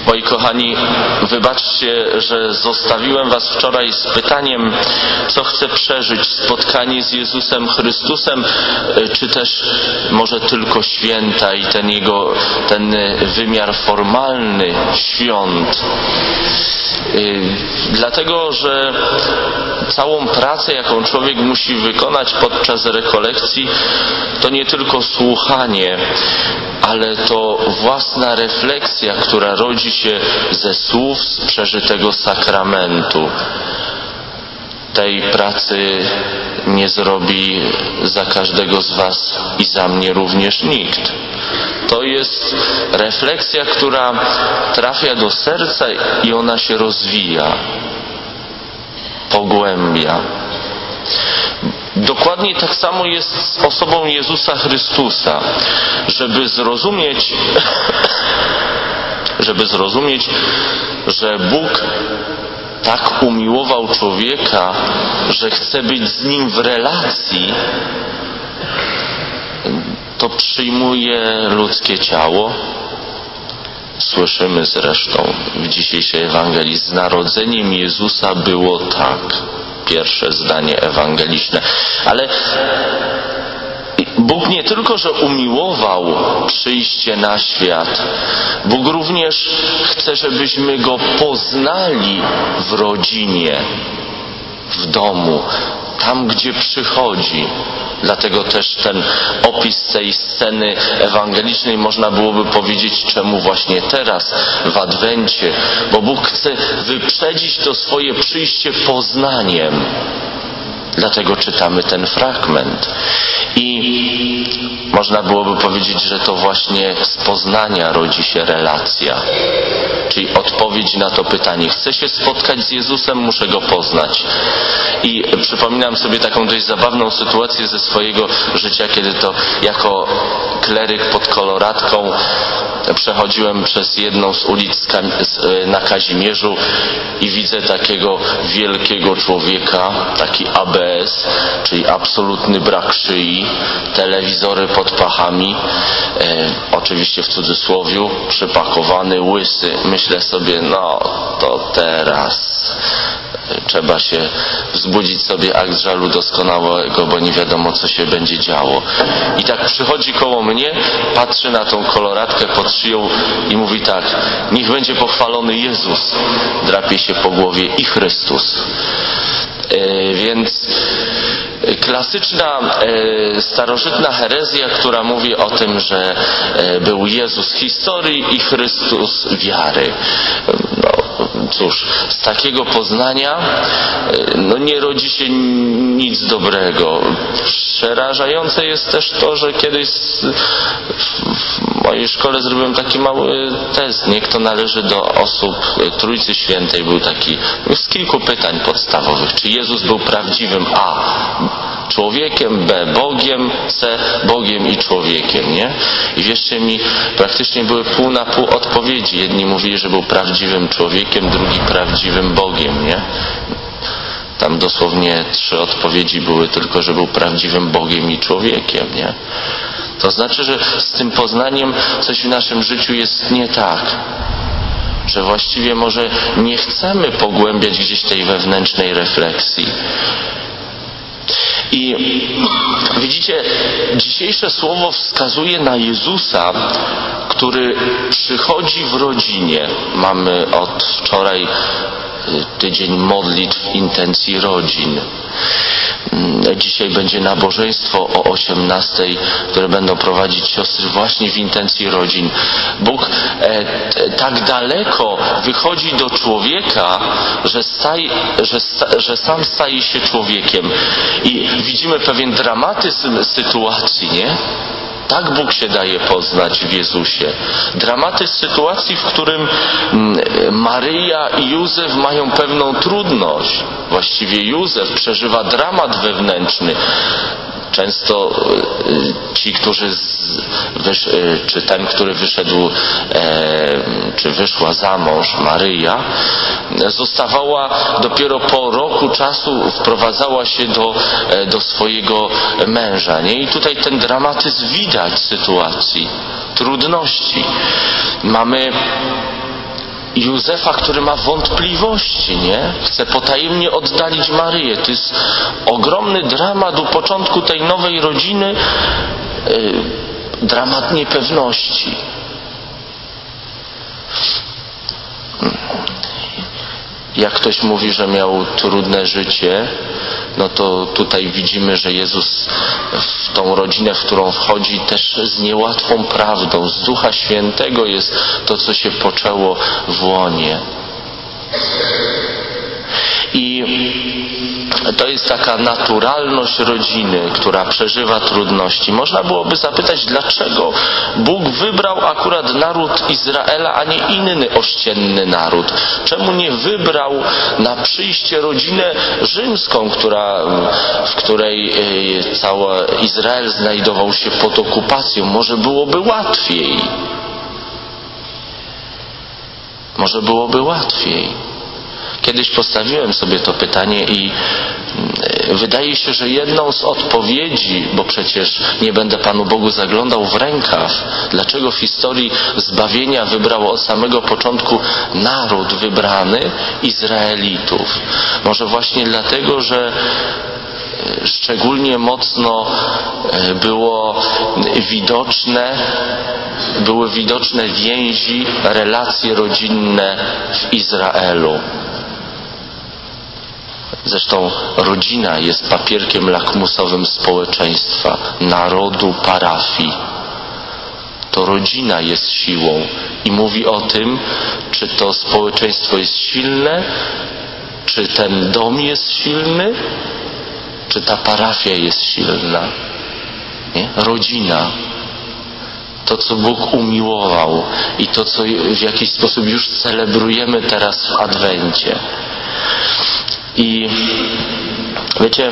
Moi kochani, wybaczcie, że zostawiłem was wczoraj z pytaniem, co chcę przeżyć, spotkanie z Jezusem Chrystusem, czy też może tylko święta i ten wymiar formalny świąt. Dlatego, że całą pracę, jaką człowiek musi wykonać podczas rekolekcji, to nie tylko słuchanie, ale to własna refleksja, która rodzi się ze słów z przeżytego sakramentu. Tej pracy nie zrobi za każdego z was i za mnie również nikt. To jest refleksja, która trafia do serca i ona się rozwija, pogłębia. Dokładnie tak samo jest z osobą Jezusa Chrystusa. Żeby zrozumieć, że Bóg tak umiłował człowieka, że chce być z nim w relacji, to przyjmuje ludzkie ciało. Słyszymy zresztą w dzisiejszej Ewangelii: z narodzeniem Jezusa było tak. Pierwsze zdanie ewangeliczne. Ale Bóg nie tylko, że umiłował przyjście na świat, Bóg również chce, żebyśmy Go poznali w rodzinie, w domu, tam gdzie przychodzi. Dlatego też ten opis tej sceny ewangelicznej można byłoby powiedzieć, czemu właśnie teraz, w Adwencie, bo Bóg chce wyprzedzić to swoje przyjście poznaniem. Dlatego czytamy ten fragment. I można byłoby powiedzieć, że to właśnie z poznania rodzi się relacja. Czyli odpowiedź na to pytanie. Chcę się spotkać z Jezusem, muszę Go poznać. I przypominam sobie taką dość zabawną sytuację ze swojego życia, kiedy to jako kleryk pod Koloradką przechodziłem przez jedną z ulic na Kazimierzu i widzę takiego wielkiego człowieka, taki ABS, czyli absolutny brak szyi, telewizory pod pachami, oczywiście w cudzysłowiu, przypakowany, łysy. Myślę sobie, no to teraz trzeba się wzbudzić sobie akt żalu doskonałego, bo nie wiadomo, co się będzie działo. I tak przychodzi koło mnie, patrzy na tą koloradkę pod szyją i mówi tak: niech będzie pochwalony Jezus, drapie się po głowie, i Chrystus. Więc klasyczna, starożytna herezja, która mówi o tym, że był Jezus historii i Chrystus wiary. No cóż, z takiego poznania nie rodzi się nic dobrego. Przerażające jest też to, że kiedyś w mojej szkole zrobiłem taki mały test, kto należy do osób Trójcy Świętej. Był taki z kilku pytań podstawowych. Czy Jezus był prawdziwym A, człowiekiem, B, Bogiem, C, Bogiem i człowiekiem, nie? I wierzcie mi, praktycznie były pół na pół odpowiedzi. Jedni mówili, że był prawdziwym człowiekiem, drugi prawdziwym Bogiem, nie? Tam dosłownie 3 odpowiedzi były tylko, że był prawdziwym Bogiem i człowiekiem, nie? To znaczy, że z tym poznaniem coś w naszym życiu jest nie tak. Że właściwie może nie chcemy pogłębiać gdzieś tej wewnętrznej refleksji. I widzicie, dzisiejsze słowo wskazuje na Jezusa, który przychodzi w rodzinie. Mamy od wczoraj tydzień modlitw intencji rodzin. Dzisiaj będzie nabożeństwo o 18:00, które będą prowadzić siostry właśnie w intencji rodzin. Bóg tak daleko wychodzi do człowieka, że sam staje się człowiekiem. I widzimy pewien dramatyzm sytuacji, nie? Tak Bóg się daje poznać w Jezusie. Dramatyzm sytuacji, w którym Maryja i Józef mają pewną trudność. Właściwie Józef przeżywa dramat wewnętrzny. Często ci, czy ten, który wyszedł, czy wyszła za mąż, Maryja, zostawała dopiero po roku czasu, wprowadzała się do swojego męża, nie? I tutaj ten dramatyzm widać, 2 sytuacji, trudności. Mamy, 2 sytuacje, które są bardzo wyraźne. Jedna z nich, to jest sytuacja, kiedy Maryja, która jest w ciąży, i Józef, który jest w ciąży, mają pewną trudność. Właściwie Józef przeżywa dramat wewnętrzny. Często ci, czy ten, który wyszedł, czy wyszła za mąż, Maryja, zostawała dopiero po roku czasu, wprowadzała się do swojego męża, nie? I tutaj ten dramatyzm widać sytuacji, trudności. Mamy Józefa, który ma wątpliwości, nie? Chce potajemnie oddalić Maryję. To jest ogromny dramat u początku tej nowej rodziny, dramat niepewności. Jak ktoś mówi, że miał trudne życie, no to tutaj widzimy, że Jezus w tą rodzinę, w którą wchodzi, też z niełatwą prawdą, z Ducha Świętego jest to, co się poczęło w łonie. I to jest taka naturalność rodziny, która przeżywa trudności. Można byłoby zapytać, dlaczego Bóg wybrał akurat naród Izraela, a nie inny ościenny naród? Czemu nie wybrał na przyjście rodzinę rzymską, w której cały Izrael znajdował się pod okupacją? Może byłoby łatwiej. Może byłoby łatwiej. Kiedyś postawiłem sobie to pytanie i wydaje się, że jedną z odpowiedzi, bo przecież nie będę Panu Bogu zaglądał w rękaw, dlaczego w historii zbawienia wybrał od samego początku naród wybrany Izraelitów. Może właśnie dlatego, że szczególnie mocno były widoczne więzi, relacje rodzinne w Izraelu. Zresztą rodzina jest papierkiem lakmusowym społeczeństwa, narodu, parafii. To rodzina jest siłą i mówi o tym, czy to społeczeństwo jest silne, czy ten dom jest silny, czy ta parafia jest silna. Nie? Rodzina. To, co Bóg umiłował i to, co w jakiś sposób już celebrujemy teraz w Adwencie. I wiecie,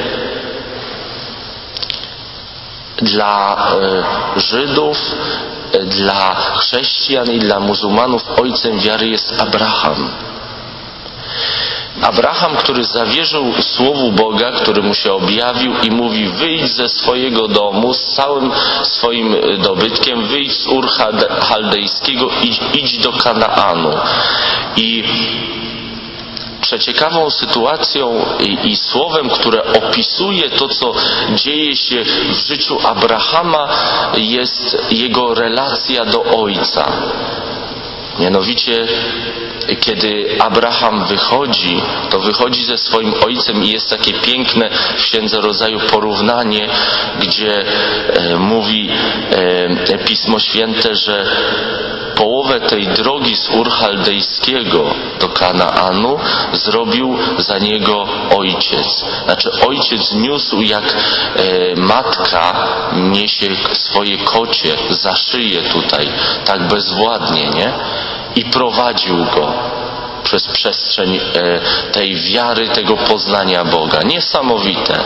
dla Żydów, dla chrześcijan i dla muzułmanów ojcem wiary jest Abraham. Abraham, który zawierzył słowu Boga, który mu się objawił i mówi: wyjdź ze swojego domu, z całym swoim dobytkiem, wyjdź z Ur Chaldejskiego, idź do Kanaanu. I przeciekawą sytuacją i słowem, które opisuje to, co dzieje się w życiu Abrahama, jest jego relacja do ojca. Mianowicie, kiedy Abraham wychodzi, to wychodzi ze swoim ojcem i jest takie piękne w Księdze Rodzaju porównanie, gdzie mówi Pismo Święte, że połowę tej drogi z Ur Chaldejskiego do Kanaanu zrobił za niego ojciec. Znaczy ojciec niósł jak matka niesie swoje kocie za szyję tutaj, tak bezwładnie, nie? I prowadził go przez przestrzeń tej wiary, tego poznania Boga. Niesamowite.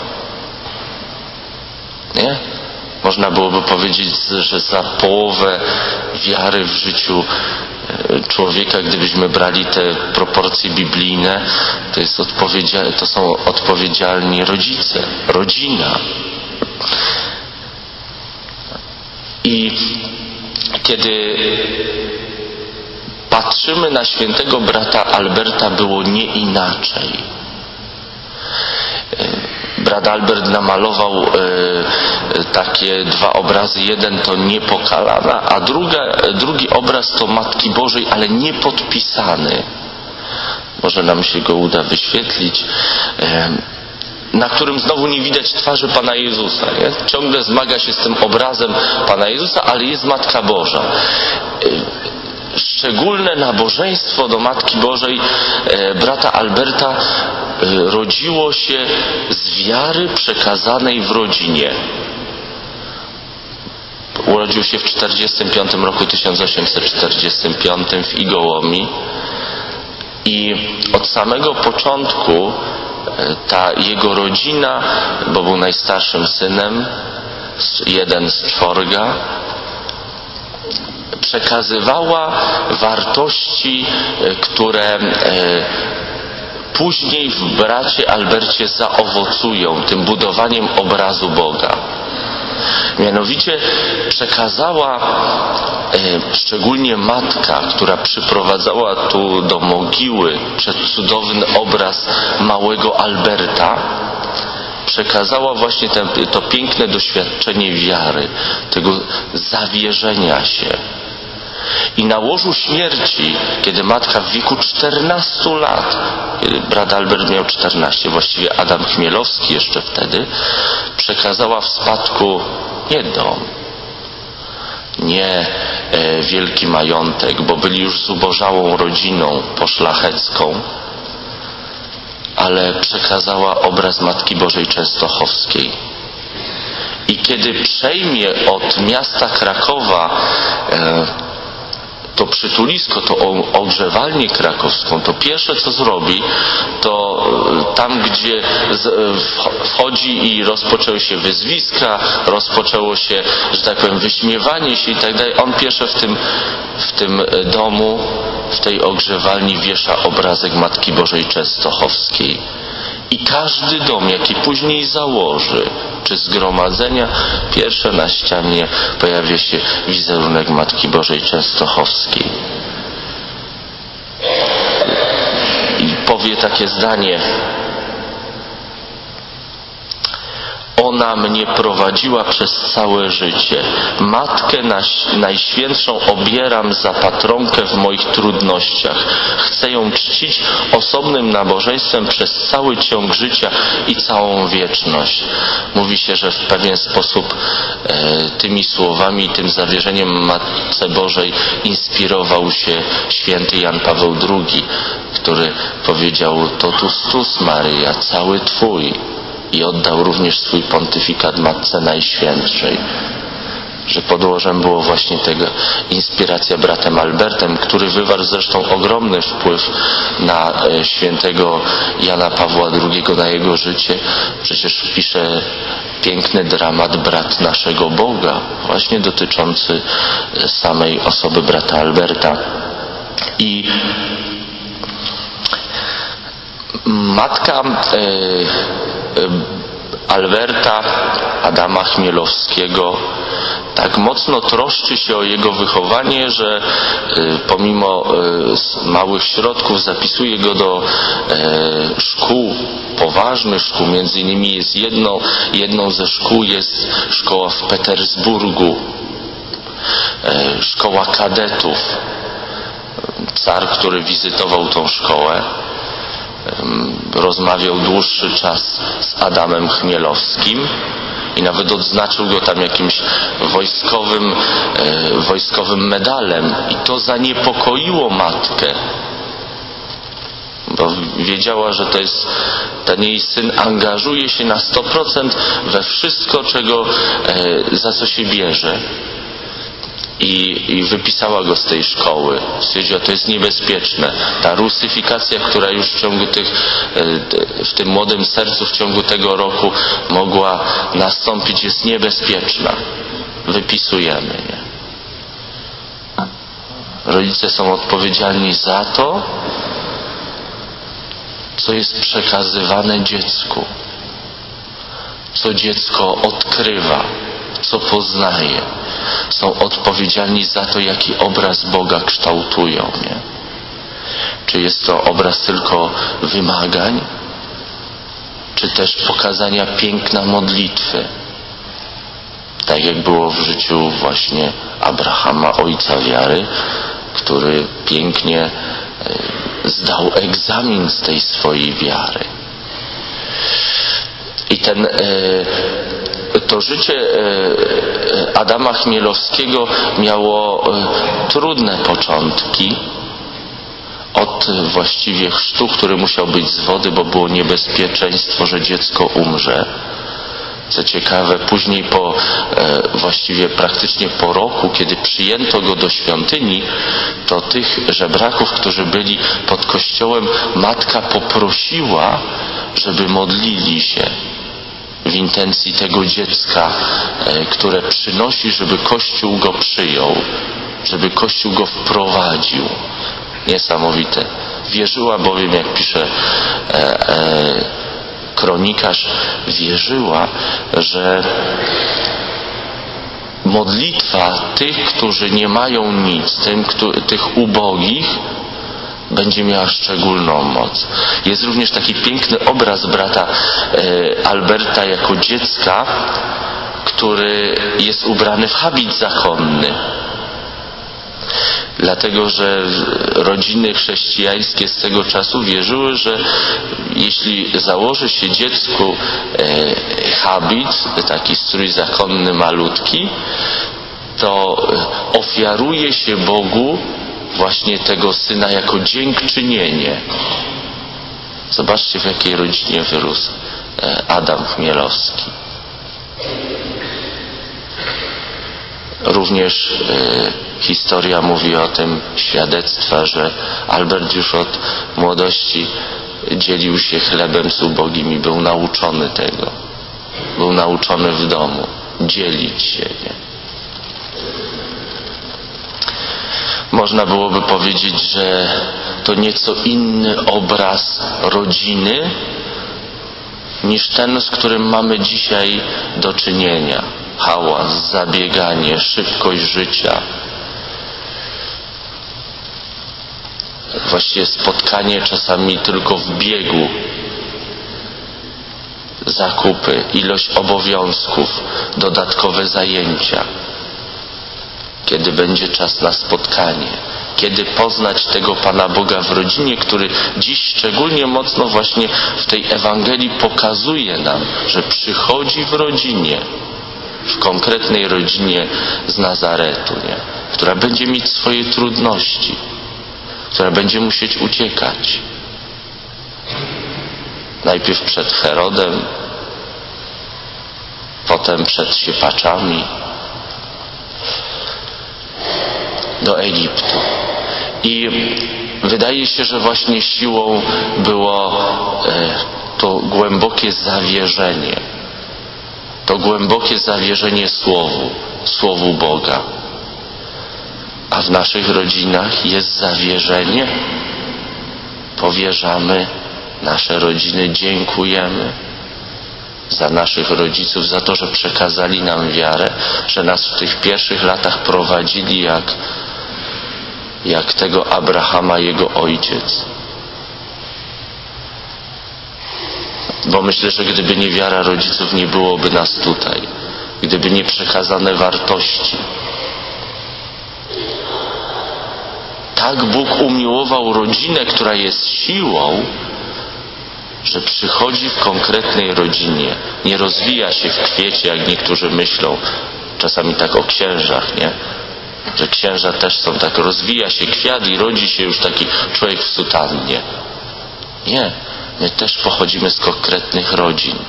Nie? Można byłoby powiedzieć, że za połowę wiary w życiu człowieka, gdybyśmy brali te proporcje biblijne, to są odpowiedzialni rodzice, rodzina. I kiedy patrzymy na świętego brata Alberta, było nie inaczej. Brat Albert namalował takie dwa obrazy. Jeden to Niepokalana, a drugi obraz to Matki Bożej, ale niepodpisany. Może nam się go uda wyświetlić. Na którym znowu nie widać twarzy Pana Jezusa. Nie? Ciągle zmaga się z tym obrazem Pana Jezusa, ale jest Matka Boża. Szczególne nabożeństwo do Matki Bożej brata Alberta rodziło się z wiary przekazanej w rodzinie. Urodził się w 1845 w Igołomi i od samego początku ta jego rodzina, bo był najstarszym synem, jeden z czworga, przekazywała wartości, które później w bracie Albercie zaowocują tym budowaniem obrazu Boga. Mianowicie przekazała, szczególnie matka, która przyprowadzała tu do mogiły przecudowny obraz małego Alberta, przekazała właśnie to piękne doświadczenie wiary, tego zawierzenia się. I na łożu śmierci, kiedy matka w wieku 14 lat, kiedy brat Albert miał 14, właściwie Adam Chmielowski jeszcze wtedy, przekazała w spadku nie dom, nie wielki majątek, bo byli już zubożałą rodziną poszlachecką, ale przekazała obraz Matki Bożej Częstochowskiej. I kiedy przejmie od miasta Krakowa to przytulisko, to ogrzewalnię krakowską, to pierwsze co zrobi, to tam, gdzie wchodzi i rozpoczęły się wyzwiska, rozpoczęło się, że tak powiem, wyśmiewanie się i tak dalej, on pierwsze w tym domu, w tej ogrzewalni wiesza obrazek Matki Bożej Częstochowskiej. I każdy dom, jaki później założy, czy zgromadzenia, pierwsze na ścianie pojawia się wizerunek Matki Bożej Częstochowskiej. I powie takie zdanie: ona mnie prowadziła przez całe życie. Matkę Najświętszą obieram za patronkę w moich trudnościach. Chcę ją czcić osobnym nabożeństwem przez cały ciąg życia i całą wieczność. Mówi się, że w pewien sposób tymi słowami i tym zawierzeniem Matce Bożej inspirował się święty Jan Paweł II, który powiedział: totus tus Maryja, cały Twój. I oddał również swój pontyfikat Matce Najświętszej. Że podłożem było właśnie tego inspiracja bratem Albertem, który wywarł zresztą ogromny wpływ na świętego Jana Pawła II, na jego życie. Przecież pisze piękny dramat Brat naszego Boga, właśnie dotyczący samej osoby brata Alberta. I matka Alberta Adama Chmielowskiego tak mocno troszczy się o jego wychowanie, że pomimo małych środków zapisuje go do szkół, poważnych szkół. Między innymi jest jedną ze szkół jest szkoła w Petersburgu, szkoła kadetów. Car, który wizytował tą szkołę, rozmawiał dłuższy czas z Adamem Chmielowskim i nawet odznaczył go tam jakimś wojskowym medalem. I to zaniepokoiło matkę, bo wiedziała, że ten jej syn angażuje się na 100% we wszystko, za co się bierze. I wypisała go z tej szkoły. Stwierdziła, to jest niebezpieczne. Ta rusyfikacja, która już w tym młodym sercu w ciągu tego roku mogła nastąpić, jest niebezpieczna. Wypisujemy. Nie? Rodzice są odpowiedzialni za to, co jest przekazywane dziecku. Co dziecko odkrywa, co poznaje. Są odpowiedzialni za to, jaki obraz Boga kształtują. Nie? Czy jest to obraz tylko wymagań, czy też pokazania piękna modlitwy, tak jak było w życiu właśnie Abrahama, ojca wiary, który pięknie zdał egzamin z tej swojej wiary. I to życie Adama Chmielowskiego miało trudne początki. Od właściwie chrztu, który musiał być z wody, bo było niebezpieczeństwo, że dziecko umrze. Co ciekawe, później właściwie praktycznie po roku, kiedy przyjęto go do świątyni, to tych żebraków, którzy byli pod kościołem, matka poprosiła, żeby modlili się w intencji tego dziecka, które przynosi, żeby Kościół go przyjął, żeby Kościół go wprowadził. Niesamowite. Wierzyła bowiem, jak pisze kronikarz, wierzyła, że modlitwa tych, którzy nie mają nic, tych ubogich, będzie miała szczególną moc. Jest również taki piękny obraz brata Alberta jako dziecka, który jest ubrany w habit zakonny. Dlatego, że rodziny chrześcijańskie z tego czasu wierzyły, że jeśli założy się dziecku habit, taki strój zakonny malutki, to ofiaruje się Bogu właśnie tego syna jako dziękczynienie. Zobaczcie, w jakiej rodzinie wyrósł Adam Chmielowski. Również historia mówi o tym, świadectwa, że Albert już od młodości dzielił się chlebem z ubogimi, był nauczony tego. Był nauczony w domu dzielić się, nie? Można byłoby powiedzieć, że to nieco inny obraz rodziny niż ten, z którym mamy dzisiaj do czynienia. Hałas, zabieganie, szybkość życia. Właściwie spotkanie czasami tylko w biegu. Zakupy, ilość obowiązków, dodatkowe zajęcia. Kiedy będzie czas na spotkanie? Kiedy poznać tego Pana Boga w rodzinie, który dziś szczególnie mocno właśnie w tej Ewangelii pokazuje nam, że przychodzi w rodzinie, w konkretnej rodzinie z Nazaretu, nie? Która będzie mieć swoje trudności, która będzie musieć uciekać. Najpierw przed Herodem, potem przed siepaczami, do Egiptu. I wydaje się, że właśnie siłą było to głębokie zawierzenie. To głębokie zawierzenie Słowu Boga. A w naszych rodzinach jest zawierzenie. Powierzamy nasze rodziny, dziękujemy za naszych rodziców, za to, że przekazali nam wiarę, że nas w tych pierwszych latach prowadzili jak tego Abrahama jego ojciec. Bo myślę, że gdyby nie wiara rodziców, nie byłoby nas tutaj. Gdyby nie przekazane wartości. Tak Bóg umiłował rodzinę, która jest siłą, że przychodzi w konkretnej rodzinie. Nie rozwija się w kwiecie, jak niektórzy myślą. Czasami tak o księżach, nie? Że księża też są tak, rozwija się kwiat i rodzi się już taki człowiek w sutannie. Nie. My też pochodzimy z konkretnych rodzin.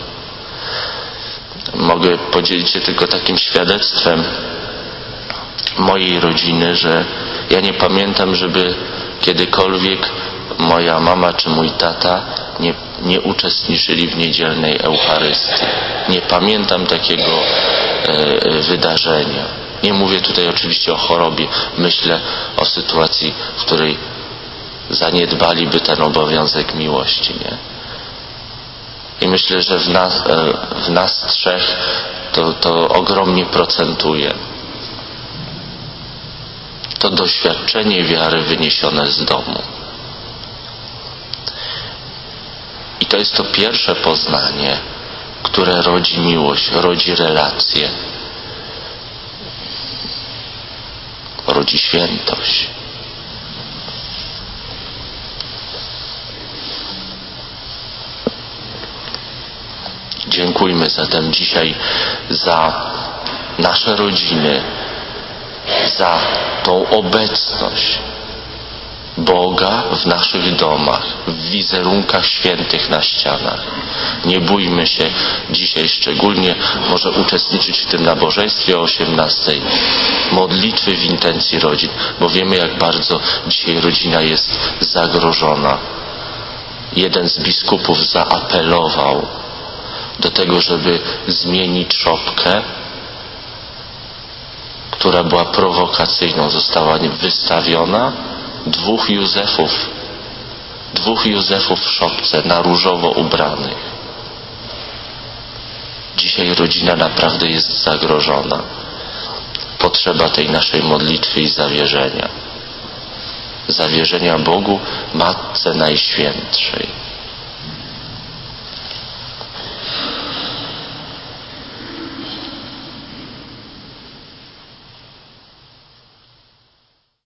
Mogę podzielić się tylko takim świadectwem mojej rodziny, że ja nie pamiętam, żeby kiedykolwiek moja mama czy mój tata nie uczestniczyli w niedzielnej Eucharystii. Nie pamiętam takiego wydarzenia. Nie mówię tutaj oczywiście o chorobie. Myślę o sytuacji, w której zaniedbaliby ten obowiązek miłości, nie? I myślę, że w nas trzech to ogromnie procentuje. To doświadczenie wiary wyniesione z domu. I to jest to pierwsze poznanie, które rodzi miłość, rodzi relacje, rodzi świętość. Dziękujmy zatem dzisiaj za nasze rodziny, za tą obecność Boga w naszych domach, w wizerunkach świętych na ścianach. Nie bójmy się dzisiaj szczególnie może uczestniczyć w tym nabożeństwie o 18:00, modlitwy w intencji rodzin, bo wiemy, jak bardzo dzisiaj rodzina jest zagrożona. Jeden z biskupów zaapelował do tego, żeby zmienić szopkę, która była prowokacyjną, została wystawiona. Dwóch Józefów w szopce, na różowo ubranych. Dzisiaj rodzina naprawdę jest zagrożona. potrzeba tej naszej modlitwy i zawierzenia. Zawierzenia Bogu, Matce Najświętszej.